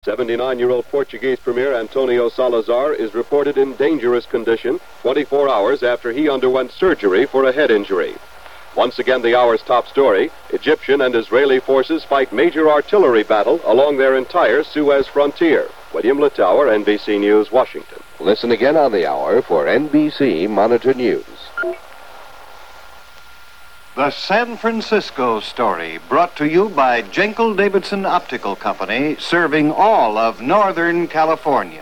79-year-old Portuguese Premier Antonio Salazar is reported in dangerous condition 24 hours after he underwent surgery for a head injury. Once again, the hour's top story: Egyptian and Israeli forces fight major artillery battle along their entire Suez frontier. William Littauer, NBC News, Washington. Listen again on the hour for NBC Monitor News. The San Francisco Story, brought to you by Jenkel Davidson Optical Company, serving all of Northern California.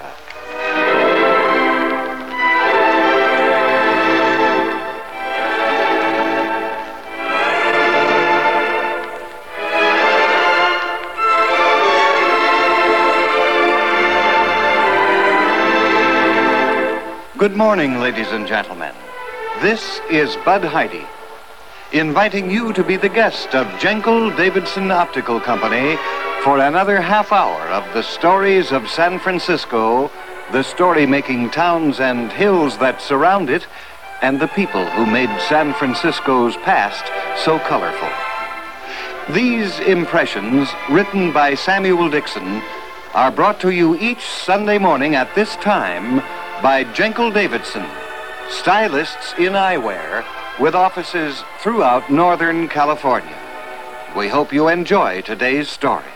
Good morning, ladies and gentlemen. This is Bud Heide, inviting you to be the guest of Jenkel Davidson Optical Company for another half hour of the stories of San Francisco, the story-making towns and hills that surround it, and the people who made San Francisco's past so colorful. These impressions, written by Samuel Dixon, are brought to you each Sunday morning at this time by Jenkel Davidson, stylists in eyewear, with offices throughout Northern California. We hope you enjoy today's story.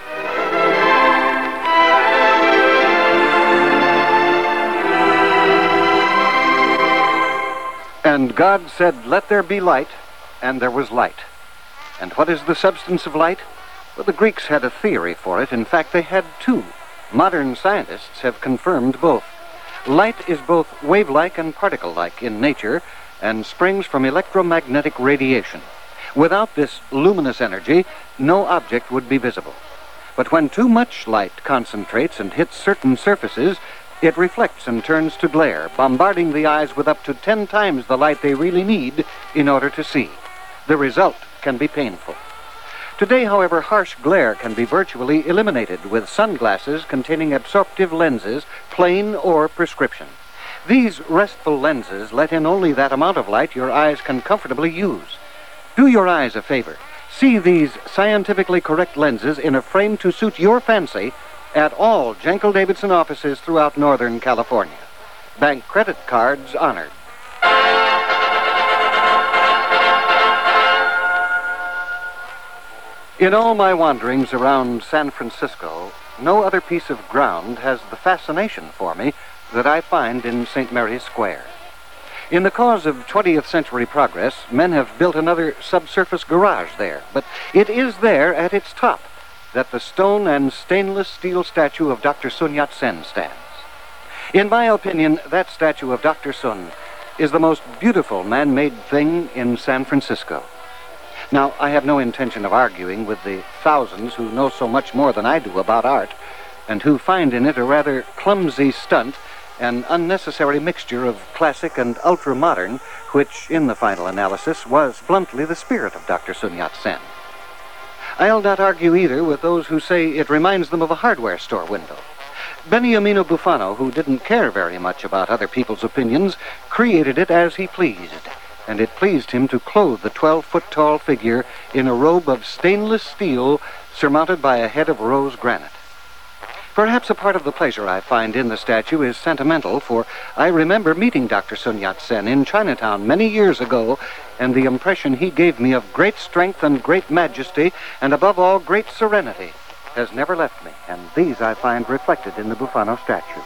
And God said, "Let there be light," and there was light. And what is the substance of light? Well, the Greeks had a theory for it. In fact, they had two. Modern scientists have confirmed both. Light is both wave-like and particle-like in nature, and springs from electromagnetic radiation. Without this luminous energy, no object would be visible. But when too much light concentrates and hits certain surfaces, it reflects and turns to glare, bombarding the eyes with up to 10 times the light they really need in order to see. The result can be painful. Today, however, harsh glare can be virtually eliminated with sunglasses containing absorptive lenses, plain or prescription. These restful lenses let in only that amount of light your eyes can comfortably use. Do your eyes a favor. See these scientifically correct lenses in a frame to suit your fancy at all Jenkel Davidson offices throughout Northern California. Bank credit cards honored. In all my wanderings around San Francisco, no other piece of ground has the fascination for me that I find in St. Mary's Square. In the cause of 20th century progress, men have built another subsurface garage there, but it is there at its top that the stone and stainless steel statue of Dr. Sun Yat-sen stands. In my opinion, that statue of Dr. Sun is the most beautiful man-made thing in San Francisco. Now, I have no intention of arguing with the thousands who know so much more than I do about art, and who find in it a rather clumsy stunt, an unnecessary mixture of classic and ultra-modern, which, in the final analysis, was bluntly the spirit of Dr. Sun Yat-sen. I'll not argue either with those who say it reminds them of a hardware store window. Beniamino Buffano, who didn't care very much about other people's opinions, created it as he pleased, and it pleased him to clothe the 12-foot-tall figure in a robe of stainless steel surmounted by a head of rose granite. Perhaps a part of the pleasure I find in the statue is sentimental, for I remember meeting Dr. Sun Yat-sen in Chinatown many years ago, and the impression he gave me of great strength and great majesty, and above all, great serenity, has never left me, and these I find reflected in the Buffano statue.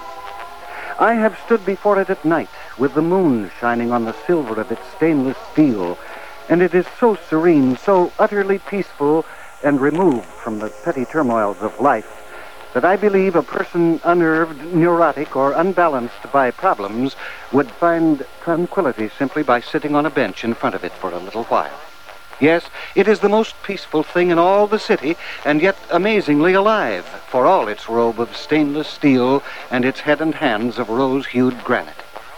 I have stood before it at night, with the moon shining on the silver of its stainless steel, and it is so serene, so utterly peaceful, and removed from the petty turmoils of life, that I believe a person unnerved, neurotic, or unbalanced by problems would find tranquility simply by sitting on a bench in front of it for a little while. Yes, it is the most peaceful thing in all the city, and yet amazingly alive, for all its robe of stainless steel and its head and hands of rose-hued granite.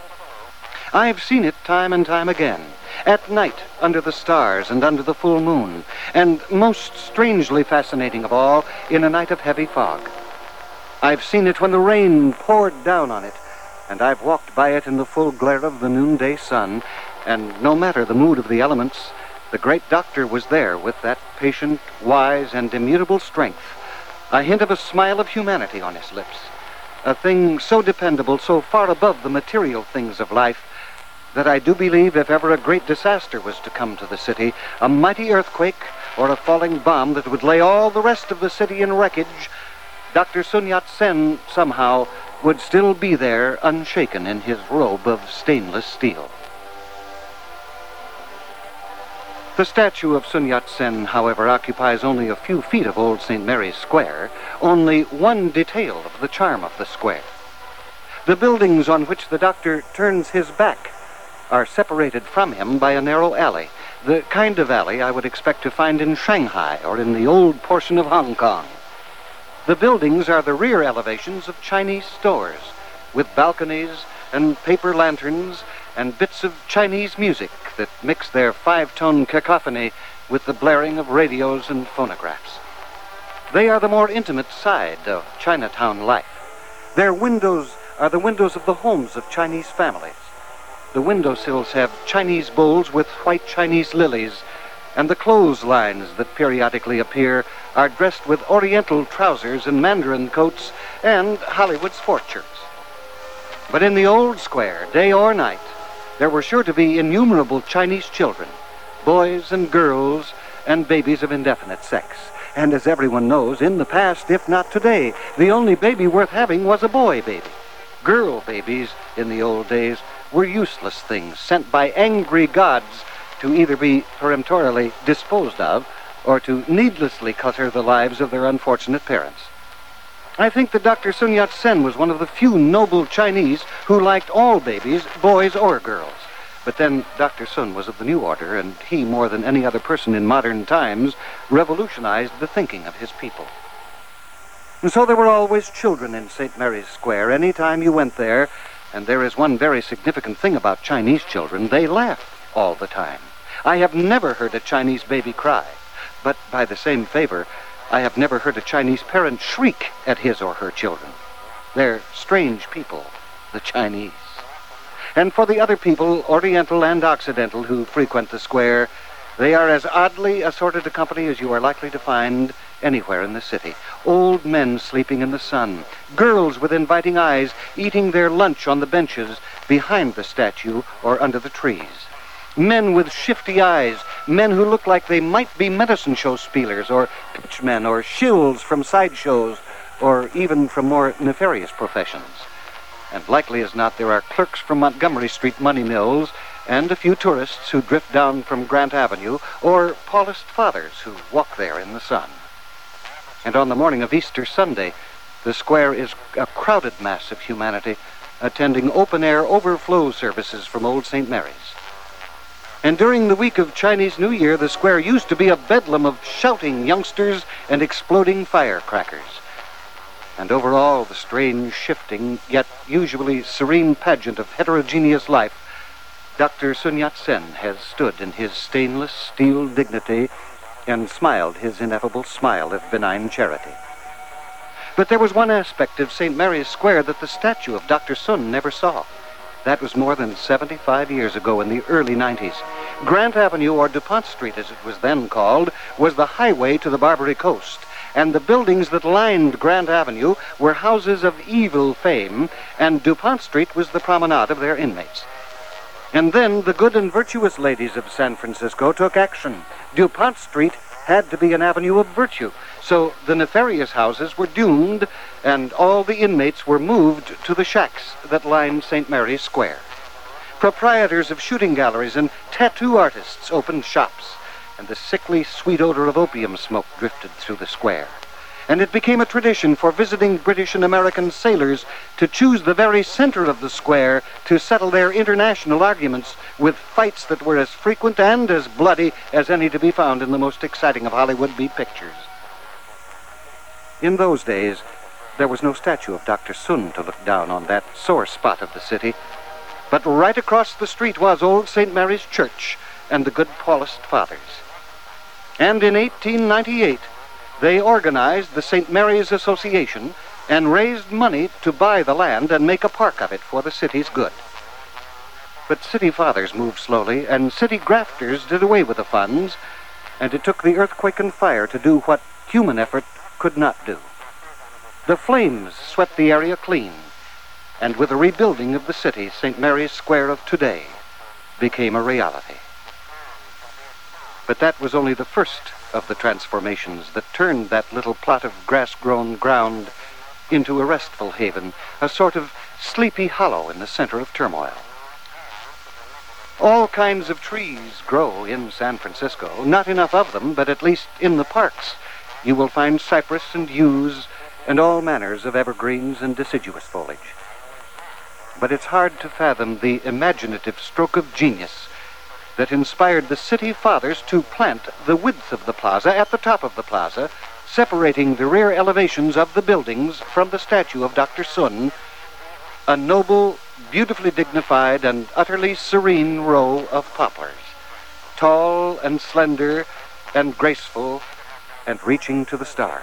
I've seen it time and time again, at night, under the stars and under the full moon, and most strangely fascinating of all, in a night of heavy fog. I've seen it when the rain poured down on it, and I've walked by it in the full glare of the noonday sun, and no matter the mood of the elements, the great doctor was there with that patient, wise, and immutable strength, a hint of a smile of humanity on his lips, a thing so dependable, so far above the material things of life, that I do believe if ever a great disaster was to come to the city, a mighty earthquake or a falling bomb that would lay all the rest of the city in wreckage, Dr. Sun Yat-sen somehow would still be there unshaken in his robe of stainless steel. The statue of Sun Yat-sen, however, occupies only a few feet of Old St. Mary's Square, only one detail of the charm of the square. The buildings on which the doctor turns his back are separated from him by a narrow alley, the kind of alley I would expect to find in Shanghai or in the old portion of Hong Kong. The buildings are the rear elevations of Chinese stores, with balconies and paper lanterns and bits of Chinese music that mix their five-tone cacophony with the blaring of radios and phonographs. They are the more intimate side of Chinatown life. Their windows are the windows of the homes of Chinese families. The windowsills have Chinese bowls with white Chinese lilies, and the clotheslines that periodically appear are dressed with Oriental trousers and Mandarin coats and Hollywood sport shirts. But in the old square, day or night, there were sure to be innumerable Chinese children, boys and girls and babies of indefinite sex. And as everyone knows, in the past, if not today, the only baby worth having was a boy baby. Girl babies in the old days were useless things sent by angry gods to either be peremptorily disposed of or to needlessly clutter the lives of their unfortunate parents. I think that Dr. Sun Yat-sen was one of the few noble Chinese who liked all babies, boys or girls. But then Dr. Sun was of the new order, and he, more than any other person in modern times, revolutionized the thinking of his people. And so there were always children in St. Mary's Square any time you went there, and there is one very significant thing about Chinese children: they laugh all the time. I have never heard a Chinese baby cry, but by the same favor, I have never heard a Chinese parent shriek at his or her children. They're strange people, the Chinese. And for the other people, Oriental and Occidental, who frequent the square, they are as oddly assorted a company as you are likely to find anywhere in the city. Old men sleeping in the sun, girls with inviting eyes eating their lunch on the benches behind the statue or under the trees. Men with shifty eyes, men who look like they might be medicine show spielers or pitchmen or shills from sideshows or even from more nefarious professions. And likely as not, there are clerks from Montgomery Street money mills and a few tourists who drift down from Grant Avenue or Paulist fathers who walk there in the sun. And on the morning of Easter Sunday, the square is a crowded mass of humanity attending open-air overflow services from Old St. Mary's. And during the week of Chinese New Year, the square used to be a bedlam of shouting youngsters and exploding firecrackers. And over all the strange, shifting, yet usually serene pageant of heterogeneous life, Dr. Sun Yat-sen has stood in his stainless steel dignity and smiled his ineffable smile of benign charity. But there was one aspect of St. Mary's Square that the statue of Dr. Sun never saw. That was more than 75 years ago in the early 90s. Grant Avenue, or DuPont Street as it was then called, was the highway to the Barbary Coast, and the buildings that lined Grant Avenue were houses of evil fame, and DuPont Street was the promenade of their inmates. And then the good and virtuous ladies of San Francisco took action. DuPont Street had to be an avenue of virtue, so the nefarious houses were doomed, and all the inmates were moved to the shacks that lined St. Mary's Square. Proprietors of shooting galleries and tattoo artists opened shops, and the sickly sweet odor of opium smoke drifted through the square. And it became a tradition for visiting British and American sailors to choose the very center of the square to settle their international arguments, with fights that were as frequent and as bloody as any to be found in the most exciting of Hollywood beat pictures. In those days, there was no statue of Dr. Sun to look down on that sore spot of the city, but right across the street was Old St. Mary's Church and the good Paulist fathers. And in 1898, they organized the St. Mary's Association and raised money to buy the land and make a park of it for the city's good. But city fathers moved slowly, and city grafters did away with the funds, and it took the earthquake and fire to do what human effort could not do. The flames swept the area clean, and with the rebuilding of the city, St. Mary's Square of today became a reality. But that was only the first of the transformations that turned that little plot of grass-grown ground into a restful haven, a sort of sleepy hollow in the center of turmoil. All kinds of trees grow in San Francisco. Not enough of them, but at least in the parks you will find cypress and yews and all manners of evergreens and deciduous foliage. But it's hard to fathom the imaginative stroke of genius that inspired the city fathers to plant the width of the plaza at the top of the plaza, separating the rear elevations of the buildings from the statue of Dr. Sun, a noble, beautifully dignified, and utterly serene row of poplars, tall and slender and graceful and reaching to the stars.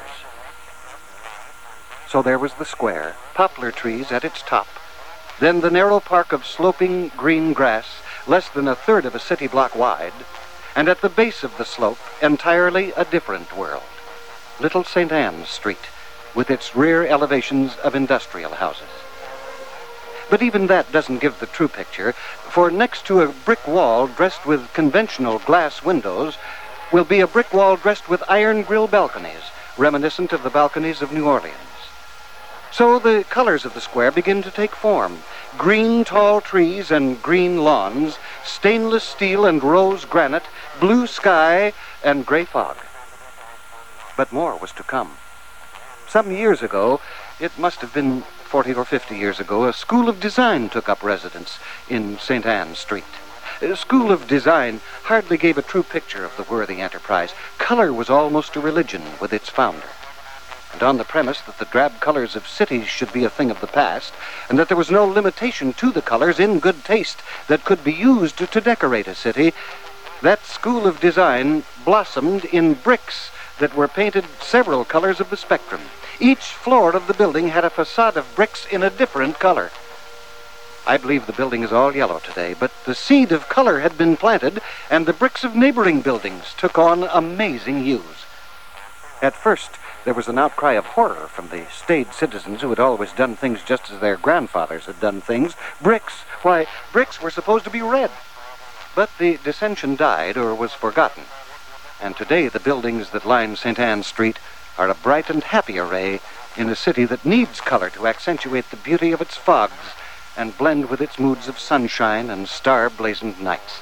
So there was the square, poplar trees at its top, then the narrow park of sloping green grass, less than a third of a city block wide, and at the base of the slope, entirely a different world. Little St. Anne's Street, with its rear elevations of industrial houses. But even that doesn't give the true picture, for next to a brick wall dressed with conventional glass windows will be a brick wall dressed with iron grill balconies, reminiscent of the balconies of New Orleans. So the colors of the square begin to take form. Green tall trees and green lawns, stainless steel and rose granite, blue sky and gray fog. But more was to come. Some years ago, it must have been 40 or 50 years ago, a school of design took up residence in St. Anne's Street. A school of design hardly gave a true picture of the worthy enterprise. Color was almost a religion with its founder. And on the premise that the drab colors of cities should be a thing of the past, and that there was no limitation to the colors in good taste that could be used to decorate a city, that school of design blossomed in bricks that were painted several colors of the spectrum. Each floor of the building had a facade of bricks in a different color. I believe the building is all yellow today, but the seed of color had been planted, and the bricks of neighboring buildings took on amazing hues. At first, there was an outcry of horror from the staid citizens who had always done things just as their grandfathers had done things. Bricks, why, bricks were supposed to be red. But the dissension died or was forgotten. And today the buildings that line St. Anne's Street are a bright and happy array in a city that needs color to accentuate the beauty of its fogs and blend with its moods of sunshine and star-blazoned nights.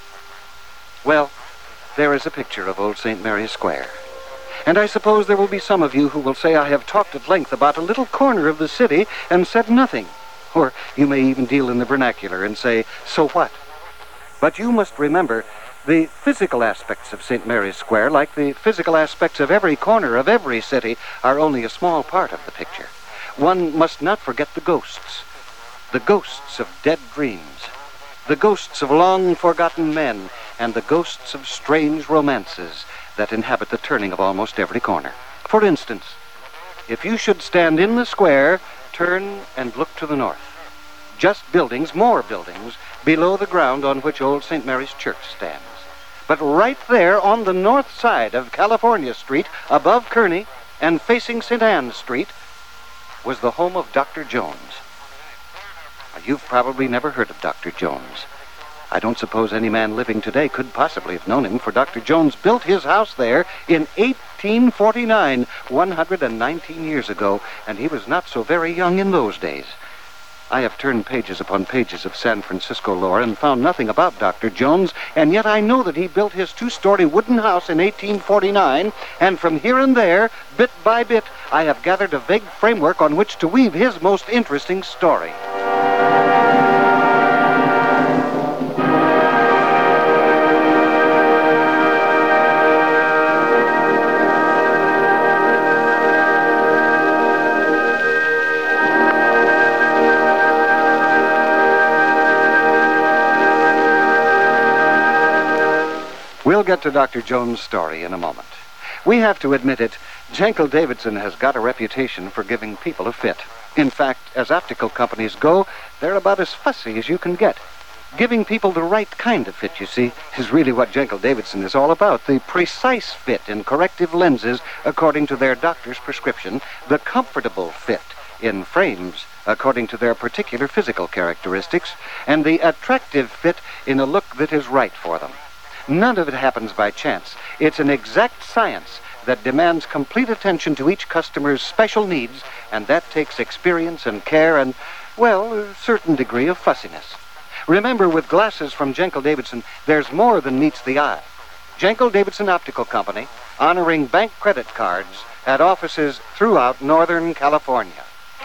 Well, there is a picture of old St. Mary's Square. And I suppose there will be some of you who will say I have talked at length about a little corner of the city and said nothing. Or you may even deal in the vernacular and say, so what? But you must remember, the physical aspects of St. Mary's Square, like the physical aspects of every corner of every city, are only a small part of the picture. One must not forget the ghosts of dead dreams, the ghosts of long-forgotten men, and the ghosts of strange romances that inhabit the turning of almost every corner. For instance, if you should stand in the square, turn and look to the north. Just buildings, more buildings, below the ground on which old St. Mary's Church stands. But right there on the north side of California Street, above Kearny and facing St. Anne's Street, was the home of Dr. Jones. You've probably never heard of Dr. Jones. I don't suppose any man living today could possibly have known him, for Dr. Jones built his house there in 1849, 119 years ago, and he was not so very young in those days. I have turned pages upon pages of San Francisco lore and found nothing about Dr. Jones, and yet I know that he built his two-story wooden house in 1849, and from here and there, bit by bit, I have gathered a vague framework on which to weave his most interesting story. We'll get to Dr. Jones' story in a moment. We have to admit it, Jankel Davidson has got a reputation for giving people a fit. In fact, as optical companies go, they're about as fussy as you can get. Giving people the right kind of fit, you see, is really what Jekyll-Davidson is all about. The precise fit in corrective lenses according to their doctor's prescription, the comfortable fit in frames according to their particular physical characteristics, and the attractive fit in a look that is right for them. None of it happens by chance. It's an exact science that demands complete attention to each customer's special needs, and that takes experience and care and, well, a certain degree of fussiness. Remember, with glasses from Jekyll-Davidson, there's more than meets the eye. Jekyll-Davidson Optical Company, honoring bank credit cards at offices throughout Northern California.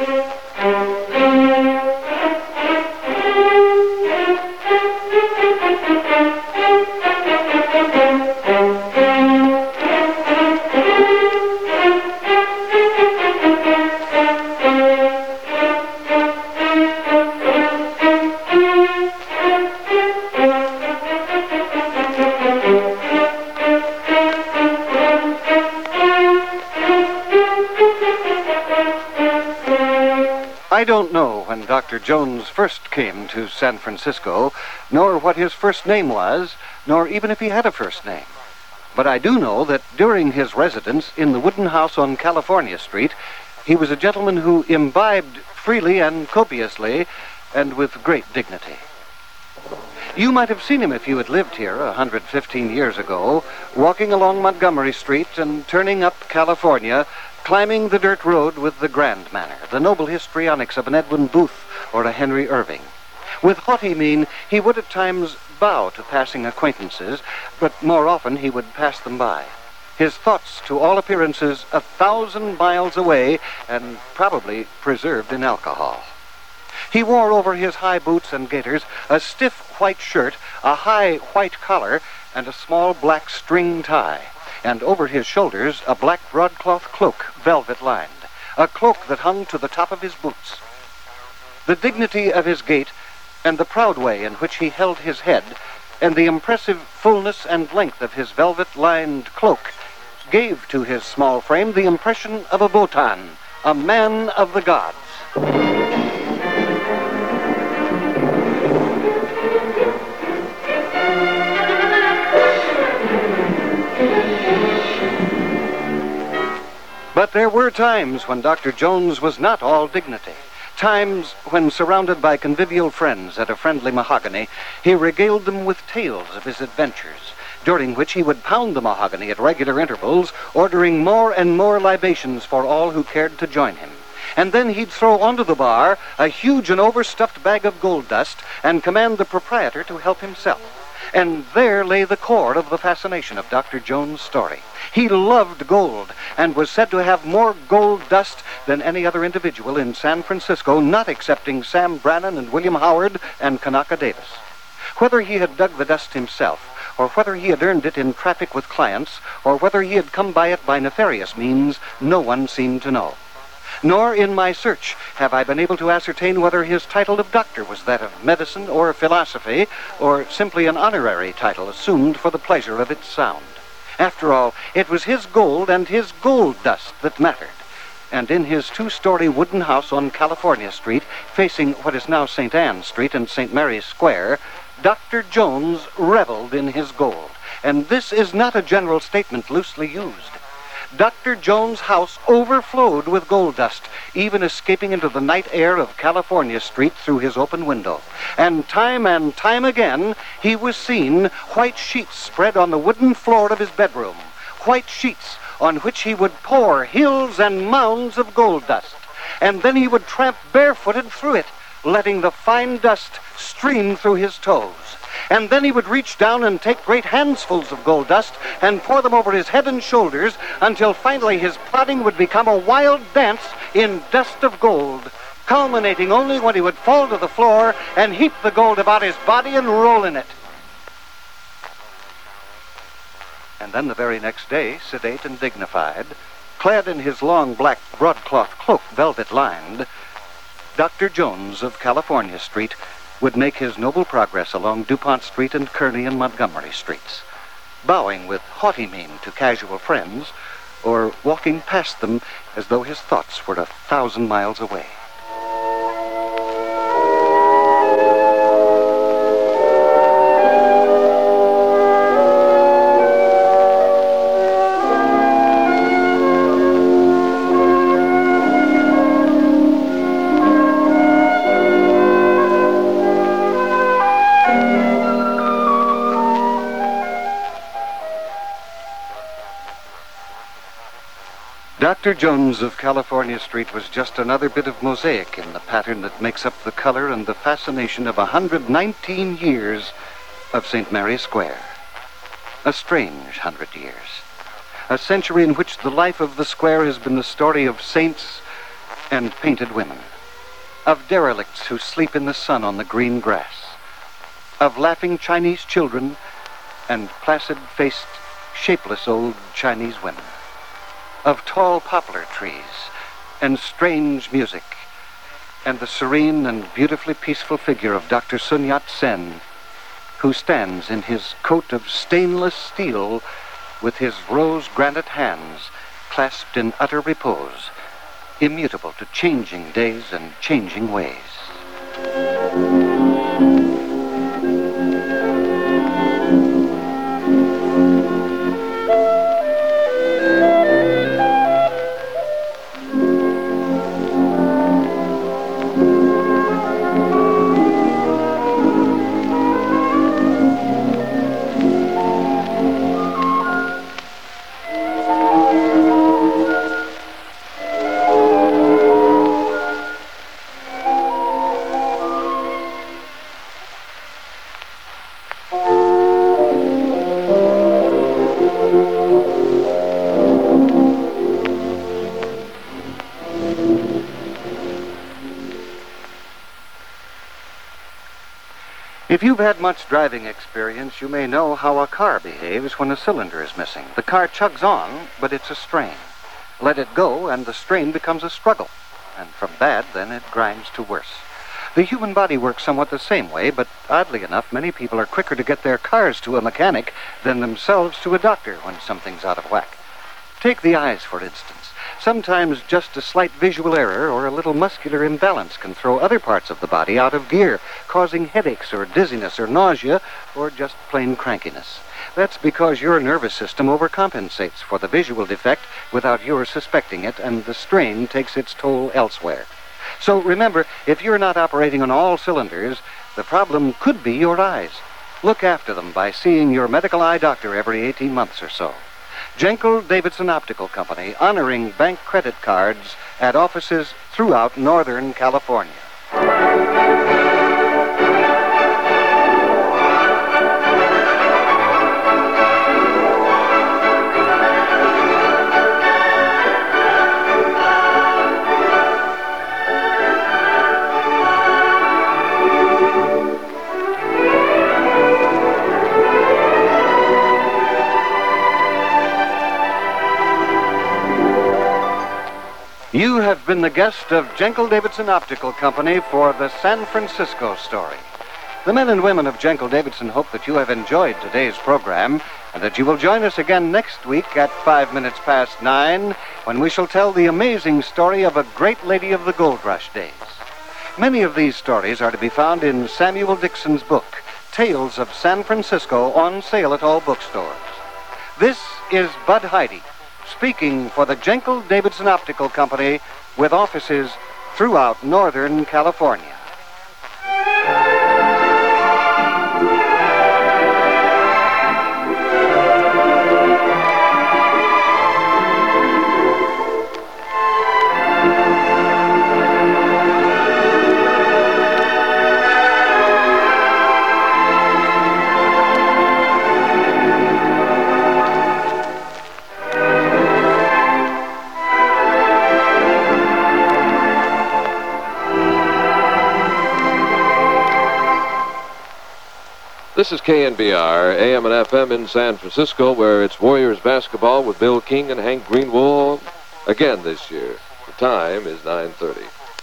I don't know when Dr. Jones first came to San Francisco, nor what his first name was, nor even if he had a first name. But I do know that during his residence in the wooden house on California Street, he was a gentleman who imbibed freely and copiously and with great dignity. You might have seen him if you had lived here 115 years ago, walking along Montgomery Street and turning up California, climbing the dirt road with the grand manner, the noble histrionics of an Edwin Booth or a Henry Irving. With haughty mien, he would at times bow to passing acquaintances, but more often he would pass them by. His thoughts, to all appearances, 1,000 miles away and probably preserved in alcohol. He wore over his high boots and gaiters a stiff white shirt, a high white collar, and a small black string tie, and over his shoulders a black broadcloth cloak, velvet-lined, a cloak that hung to the top of his boots. The dignity of his gait, and the proud way in which he held his head, and the impressive fullness and length of his velvet-lined cloak, gave to his small frame the impression of a Botan, a man of the gods. But there were times when Dr. Jones was not all dignity. Times when, surrounded by convivial friends at a friendly mahogany, he regaled them with tales of his adventures, during which he would pound the mahogany at regular intervals, ordering more and more libations for all who cared to join him. And then he'd throw onto the bar a huge and overstuffed bag of gold dust and command the proprietor to help himself. And there lay the core of the fascination of Dr. Jones' story. He loved gold and was said to have more gold dust than any other individual in San Francisco, not excepting Sam Brannan and William Howard and Kanaka Davis. Whether he had dug the dust himself, or whether he had earned it in traffic with clients, or whether he had come by it by nefarious means, no one seemed to know. Nor in my search have I been able to ascertain whether his title of doctor was that of medicine or philosophy, or simply an honorary title assumed for the pleasure of its sound. After all, it was his gold and his gold dust that mattered. And in his two-story wooden house on California Street, facing what is now St. Anne Street and St. Mary's Square, Dr. Jones reveled in his gold. And this is not a general statement loosely used. Dr. Jones' house overflowed with gold dust, even escaping into the night air of California Street through his open window. And time again, he was seen, white sheets spread on the wooden floor of his bedroom, white sheets on which he would pour hills and mounds of gold dust. And then he would tramp barefooted through it, letting the fine dust stream through his toes. And then he would reach down and take great handsfuls of gold dust and pour them over his head and shoulders until finally his plodding would become a wild dance in dust of gold, culminating only when he would fall to the floor and heap the gold about his body and roll in it. And then the very next day, sedate and dignified, clad in his long black broadcloth cloak, velvet-lined, Dr. Jones of California Street would make his noble progress along DuPont Street and Kearny and Montgomery Streets, bowing with haughty mien to casual friends, or walking past them as though his thoughts were 1,000 miles away. Dr. Jones of California Street was just another bit of mosaic in the pattern that makes up the color and the fascination of 119 years of St. Mary's Square. A strange 100 years. A century in which the life of the square has been the story of saints and painted women, of derelicts who sleep in the sun on the green grass, of laughing Chinese children and placid-faced, shapeless old Chinese women, of tall poplar trees and strange music, and the serene and beautifully peaceful figure of Dr. Sun Yat-sen, who stands in his coat of stainless steel with his rose granite hands clasped in utter repose, immutable to changing days and changing ways. If you've had much driving experience, you may know how a car behaves when a cylinder is missing. The car chugs on, but it's a strain. Let it go, and the strain becomes a struggle. And from bad, then it grinds to worse. The human body works somewhat the same way, but oddly enough, many people are quicker to get their cars to a mechanic than themselves to a doctor when something's out of whack. Take the eyes, for instance. Sometimes just a slight visual error or a little muscular imbalance can throw other parts of the body out of gear, causing headaches or dizziness or nausea or just plain crankiness. That's because your nervous system overcompensates for the visual defect without your suspecting it, and the strain takes its toll elsewhere. So remember, if you're not operating on all cylinders, the problem could be your eyes. Look after them by seeing your medical eye doctor every 18 months or so. Jenkel Davidson Optical Company, honoring bank credit cards at offices throughout Northern California. You have been the guest of Jenkel Davidson Optical Company for the San Francisco story. The men and women of Jenkel Davidson hope that you have enjoyed today's program and that you will join us again next week at 9:05 when we shall tell the amazing story of a great lady of the gold rush days. Many of these stories are to be found in Samuel Dixon's book, Tales of San Francisco, on sale at all bookstores. This is Bud Heide, speaking for the Jenkel Davidson Optical Company with offices throughout Northern California. This is KNBR, AM and FM in San Francisco, where it's Warriors basketball with Bill King and Hank Greenwald again this year. The time is 9:30.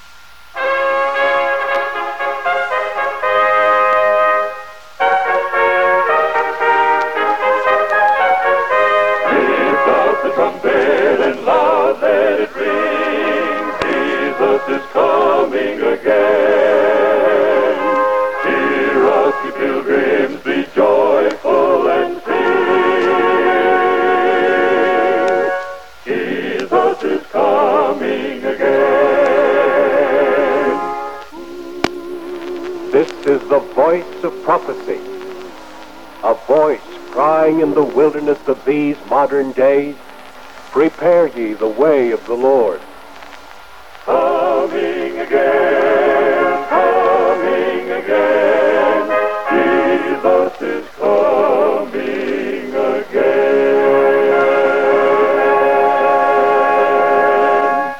Lift up the trumpet and loud let it ring. Jesus is coming again. Cheer us, you pilgrims, be joyful and sing. Jesus is coming again. This is the voice of prophecy, a voice crying in the wilderness of these modern days, Prepare ye the way of the Lord. Coming again, coming again. Jesus is coming again.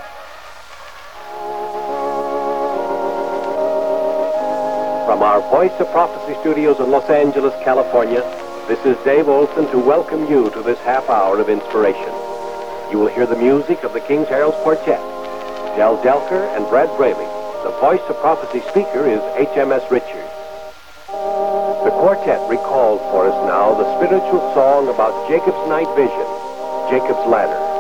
From our Voice of Prophecy studios in Los Angeles, California, this is Dave Olson to welcome you to this half hour of inspiration. You will hear the music of the King's Herald Quartet, Del Delker and Brad Braley. The Voice of Prophecy speaker is HMS Richards. The quartet recalls for us now the spiritual song about Jacob's night vision, Jacob's ladder.